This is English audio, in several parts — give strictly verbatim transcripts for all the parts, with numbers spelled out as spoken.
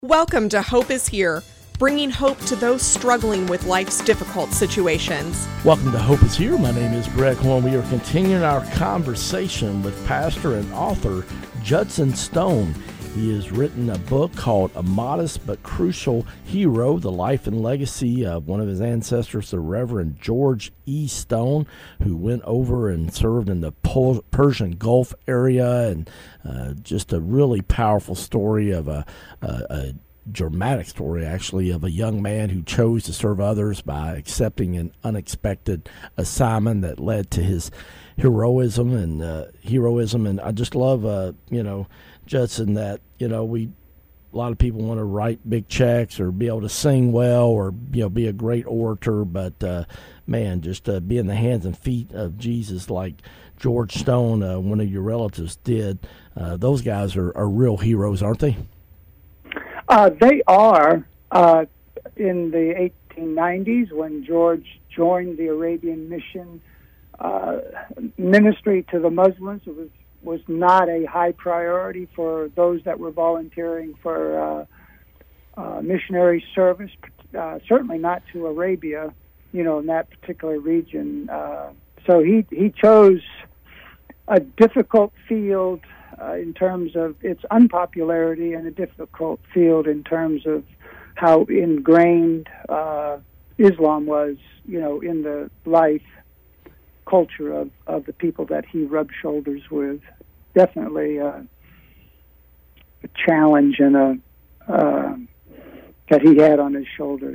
Welcome to Hope is Here, bringing hope to those struggling with life's difficult situations. Welcome to Hope is Here. My name is Greg Horn. We are continuing our conversation with pastor and author Judson Stone. He has written a book called A Modest but Crucial Hero, the life and legacy of one of his ancestors, the Reverend George E. Stone, who went over and served in the Persian Gulf area, and uh, just a really powerful story of a, a, a dramatic story, actually, of a young man who chose to serve others by accepting an unexpected assignment that led to his heroism and uh, heroism. And I just love, uh, you know, Judson, that, you know, we, a lot of people want to write big checks or be able to sing well or, you know, be a great orator. But, uh, man, just uh, be in the hands and feet of Jesus like George Stone, uh, one of your relatives, did. Uh, those guys are, are real heroes, aren't they? Uh, they are. Uh, in the eighteen nineties, when George joined the Arabian mission uh, ministry to the Muslims, it was was not a high priority for those that were volunteering for uh, uh, missionary service, uh, certainly not to Arabia, you know, in that particular region. Uh, so he, he chose a difficult field uh, in terms of its unpopularity and a difficult field in terms of how ingrained uh, Islam was, you know, in the life culture of, of the people that he rubbed shoulders with. Definitely uh, a challenge and a uh, that he had on his shoulders.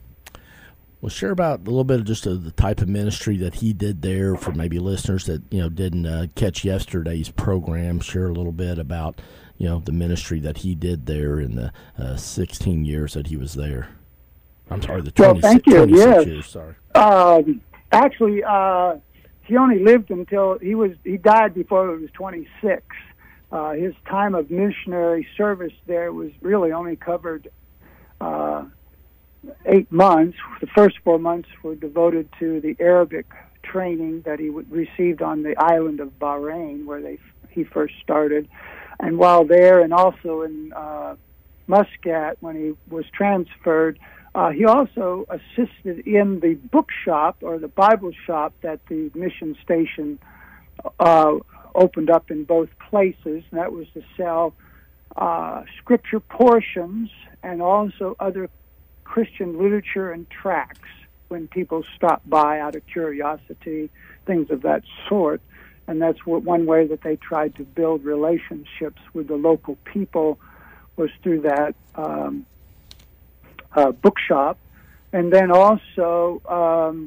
Well, share about a little bit of just uh, the type of ministry that he did there for maybe listeners that, you know, didn't uh, catch yesterday's program. Share a little bit about, you know, the ministry that he did there in the uh, sixteen years that he was there. I'm sorry, the twenty-six, well, thank you. twenty-six yes. years. Sorry. Um, actually, uh, he only lived until he was. He died before he was twenty-six. Uh, his time of missionary service there was really only covered uh, eight months. The first four months were devoted to the Arabic training that he w- received on the island of Bahrain, where they he first started. And while there, and also in uh, Muscat, when he was transferred, Uh, he also assisted in the bookshop or the Bible shop that the mission station uh, opened up in both places, and that was to sell uh, scripture portions and also other Christian literature and tracts when people stopped by out of curiosity, things of that sort. And that's what, one way that they tried to build relationships with the local people was through that um Uh, bookshop. And then also um,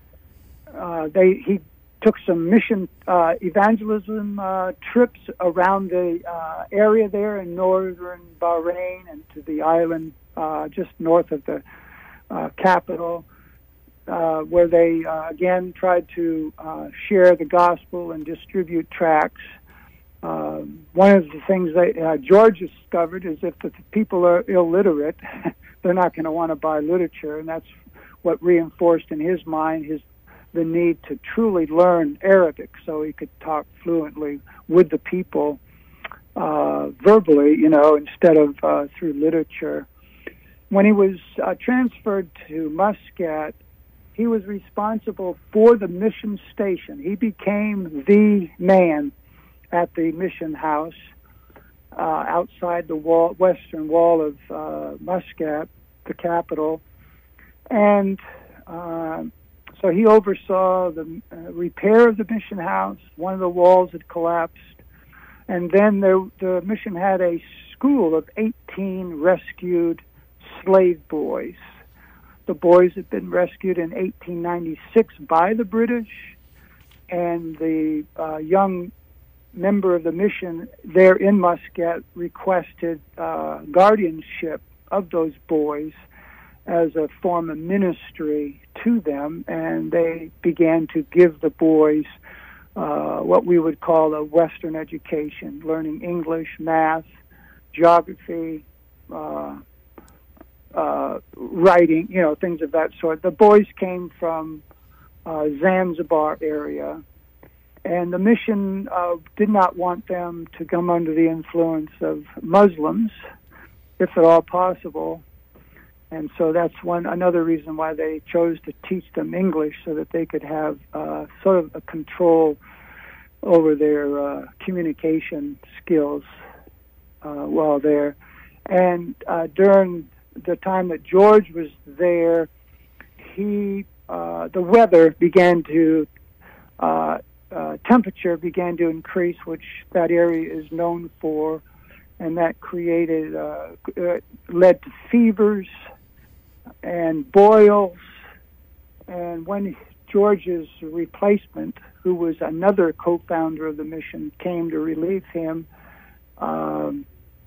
uh, they he took some mission uh, evangelism uh, trips around the uh, area there in northern Bahrain and to the island uh, just north of the uh, capital, uh, where they uh, again tried to uh, share the gospel and distribute tracts. Uh, one of the things that uh, George discovered is if the people are illiterate, they're not going to want to buy literature, and that's what reinforced in his mind his the need to truly learn Arabic so he could talk fluently with the people uh, verbally, you know, instead of uh, through literature. When he was uh, transferred to Muscat, he was responsible for the mission station. He became the man at the mission house uh, outside the wall, western wall of uh, Muscat, the capital. And uh, so he oversaw the uh, repair of the mission house. One of the walls had collapsed. And then there, the mission had a school of eighteen rescued slave boys. The boys had been rescued in eighteen ninety-six by the British, and the uh, young member of the mission there in Muscat requested uh, guardianship of those boys as a form of ministry to them, and they began to give the boys uh, what we would call a Western education, learning English, math, geography, uh, uh, writing, you know, things of that sort. The boys came from uh, Zanzibar area, and the mission uh, did not want them to come under the influence of Muslims, if at all possible. And so that's one another reason why they chose to teach them English, so that they could have uh, sort of a control over their uh, communication skills uh, while there. And uh, during the time that George was there, he uh, the weather began to uh, uh, temperature began to increase, which that area is known for, and that created uh, uh, led to fevers and boils. And when George's replacement, who was another co-founder of the mission, came to relieve him, um,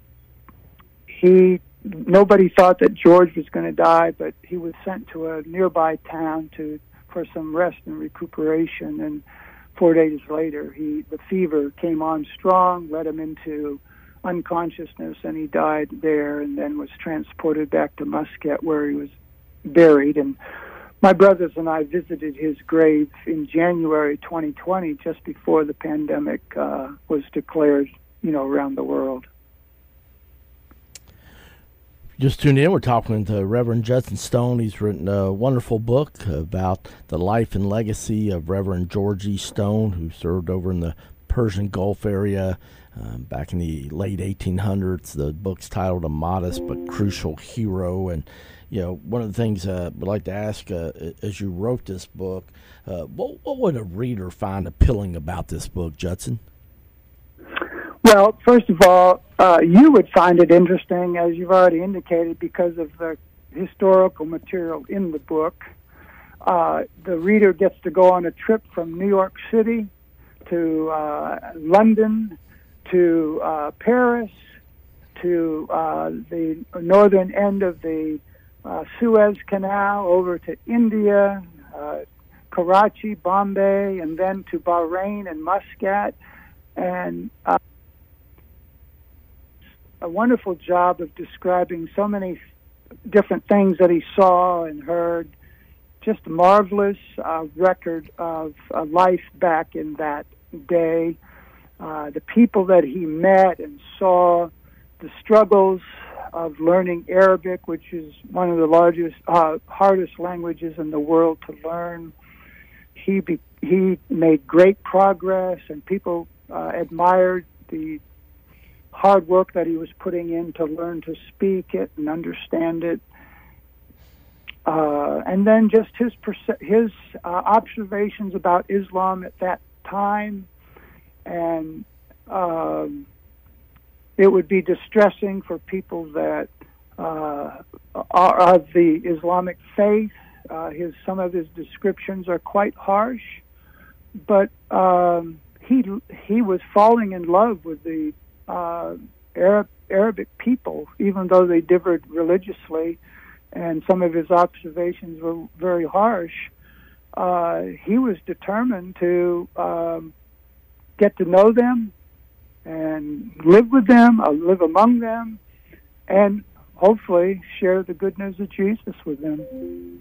he nobody thought that George was going to die, but he was sent to a nearby town to for some rest and recuperation. And four days later, he the fever came on strong, led him into unconsciousness, and he died there, and then was transported back to Muscat, where he was buried. And my brothers and I visited his grave in January twenty twenty, just before the pandemic uh, was declared, you know, around the world. Just tuned in, we're talking to Reverend Judson Stone. He's written a wonderful book about the life and legacy of Reverend George E. Stone, who served over in the Persian Gulf area um, back in the late eighteen hundreds. The book's titled A Modest but Crucial Hero. And, you know, one of the things uh, I'd like to ask, uh, as you wrote this book, uh, what, what would a reader find appealing about this book, Judson? Well, first of all, uh, you would find it interesting, as you've already indicated, because of the historical material in the book. Uh, the reader gets to go on a trip from New York City to uh, London to uh, Paris to uh, the northern end of the uh, Suez Canal, over to India, uh, Karachi, Bombay, and then to Bahrain and Muscat. And uh, a wonderful job of describing so many different things that he saw and heard. Just a marvelous uh, record of uh, life back in that day. Uh, the people that he met and saw, the struggles of learning Arabic, which is one of the largest, uh, hardest languages in the world to learn. He be, he made great progress, and people uh, admired the hard work that he was putting in to learn to speak it and understand it. Uh, and then just his perce- his uh, observations about Islam at that time. And um, it would be distressing for people that uh, are of the Islamic faith. Uh, his some of his descriptions are quite harsh, but um, he he was falling in love with the uh, Arab Arabic people, even though they differed religiously, and some of his observations were very harsh. Uh, he was determined to um, get to know them and live with them, uh, live among them, and hopefully share the good news of Jesus with them.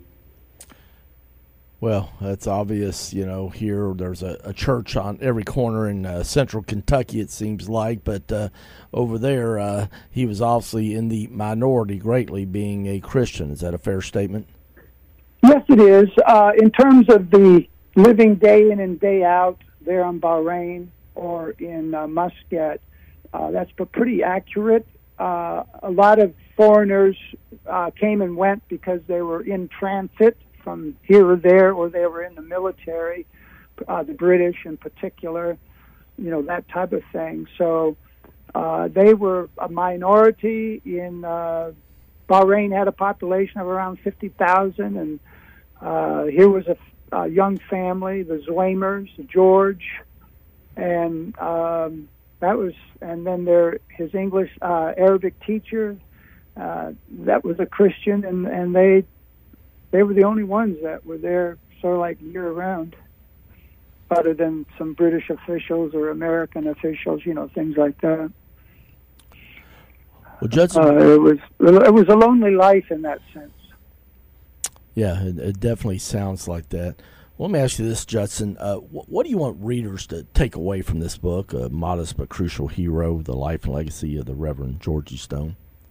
Well, that's obvious, you know, here there's a, a church on every corner in uh, central Kentucky, it seems like, but uh, over there uh, he was obviously in the minority greatly, being a Christian. Is that a fair statement? Yes, it is. Uh, in terms of the living day in and day out there on Bahrain or in uh, Muscat, uh, that's pretty accurate. Uh, a lot of foreigners uh, came and went because they were in transit from here or there, or they were in the military, uh, the British in particular, you know, that type of thing. So uh, they were a minority. In uh, Bahrain had a population of around fifty thousand, and uh, here was a, a young family, the Zwaimers, George, and um, that was, and then there his English uh, Arabic teacher, uh, that was a Christian, and and they. They were the only ones that were there sort of like year-round, other than some British officials or American officials, you know, things like that. Well, Judson, uh, it was it was a lonely life in that sense. Yeah, it, it definitely sounds like that. Well, let me ask you this, Judson. Uh, what, what do you want readers to take away from this book, A Modest but Crucial Hero, The Life and Legacy of the Reverend George E. Stone?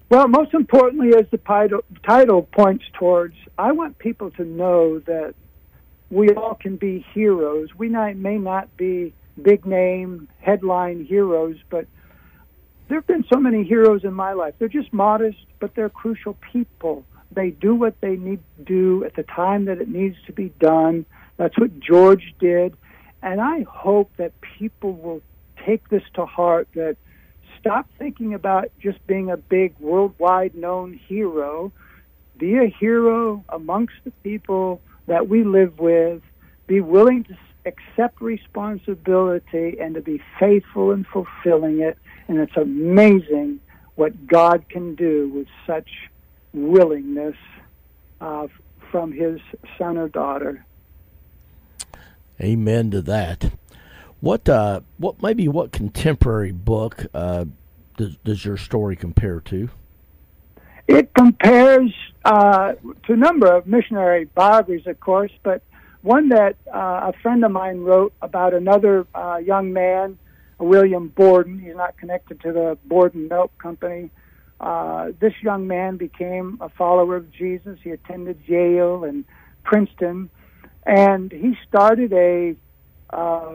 Well, most importantly, as the title, title points towards, I want people to know that we all can be heroes. We not, may not be big-name, headline heroes, but there have been so many heroes in my life. They're just modest, but they're crucial people. They do what they need to do at the time that it needs to be done. That's what George did. And I hope that people will take this to heart, that stop thinking about just being a big worldwide known hero. Be a hero amongst the people that we live with. Be willing to accept responsibility and to be faithful in fulfilling it. And it's amazing what God can do with such willingness uh, from his son or daughter. Amen to that. What uh, what maybe what contemporary book uh, does, does your story compare to? It compares uh, to a number of missionary biographies, of course, but one that uh, a friend of mine wrote about another uh, young man, William Borden. He's not connected to the Borden Milk Company. Uh, this young man became a follower of Jesus. He attended Yale and Princeton, and he started a uh,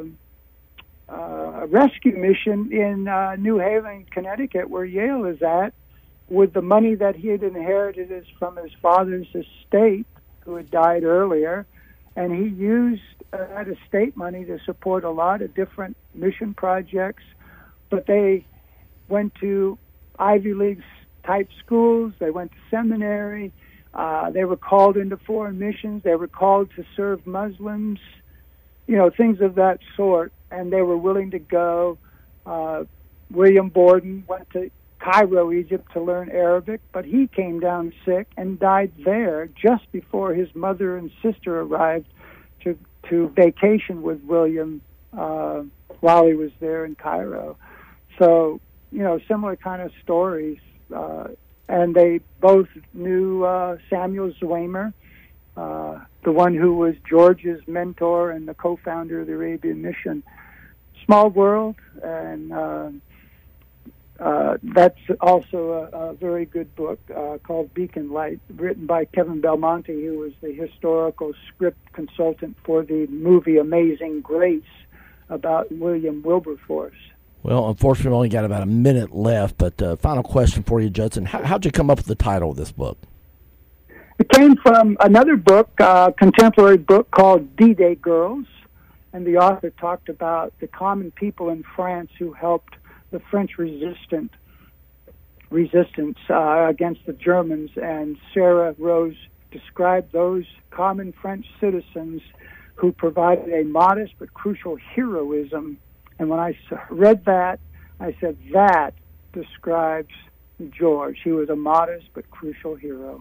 uh, rescue mission in uh, New Haven, Connecticut, where Yale is at, with the money that he had inherited from his father's estate, who had died earlier. And he used uh, that estate money to support a lot of different mission projects. But they went to Ivy League type schools. They went to seminary. Uh, they were called into foreign missions. They were called to serve Muslims, you know, things of that sort. And they were willing to go. Uh, William Borden went to Cairo, Egypt, to learn Arabic, but he came down sick and died there just before his mother and sister arrived to to vacation with William uh, while he was there in Cairo. So, you know, similar kind of stories. Uh, and they both knew uh, Samuel Zwemer, uh, the one who was George's mentor and the co-founder of the Arabian Mission. Small world, and uh, uh, that's also a, a very good book uh, called Beacon Light, written by Kevin Belmonte, who was the historical script consultant for the movie Amazing Grace about William Wilberforce. Well, unfortunately, we've only got about a minute left, but uh, final question for you, Judson. How, how'd you come up with the title of this book? It came from another book, a uh, contemporary book called D-Day Girls, and the author talked about the common people in France who helped the French resistant, resistance uh, against the Germans, and Sarah Rose described those common French citizens who provided a modest but crucial heroism. And when I read that, I said, that describes George. He was a modest but crucial hero.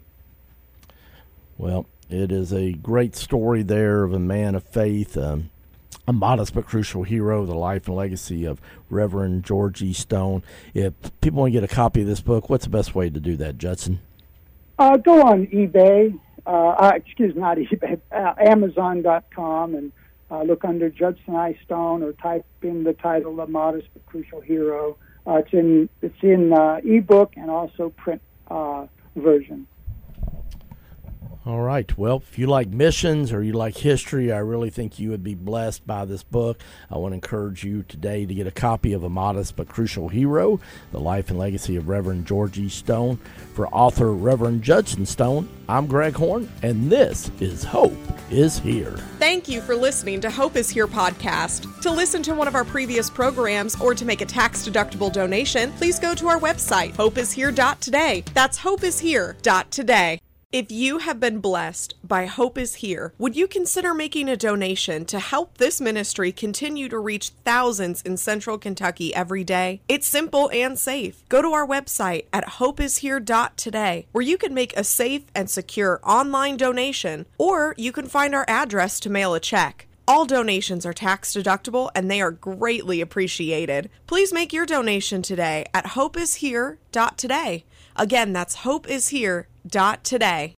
Well, it is a great story there of a man of faith, um, a modest but crucial hero, the life and legacy of Reverend George E. Stone. If people want to get a copy of this book, what's the best way to do that, Judson? Uh, go on eBay, uh, uh, excuse me, not eBay, uh, Amazon dot com, and uh, look under Judson I. Stone, or type in the title, A Modest but Crucial Hero. Uh, it's in it's in uh, ebook and also print uh, version. All right. Well, if you like missions or you like history, I really think you would be blessed by this book. I want to encourage you today to get a copy of A Modest but Crucial Hero, The Life and Legacy of Reverend George E. Stone. For author Reverend Judson Stone, I'm Greg Horn, and this is Hope is Here. Thank you for listening to Hope is Here podcast. To listen to one of our previous programs or to make a tax-deductible donation, please go to our website, hope is here dot today. That's hope is here dot today. If you have been blessed by Hope is Here, would you consider making a donation to help this ministry continue to reach thousands in Central Kentucky every day? It's simple and safe. Go to our website at hope is here dot today, where you can make a safe and secure online donation, or you can find our address to mail a check. All donations are tax deductible and they are greatly appreciated. Please make your donation today at hope is here dot today. Again, that's hope is here dot today.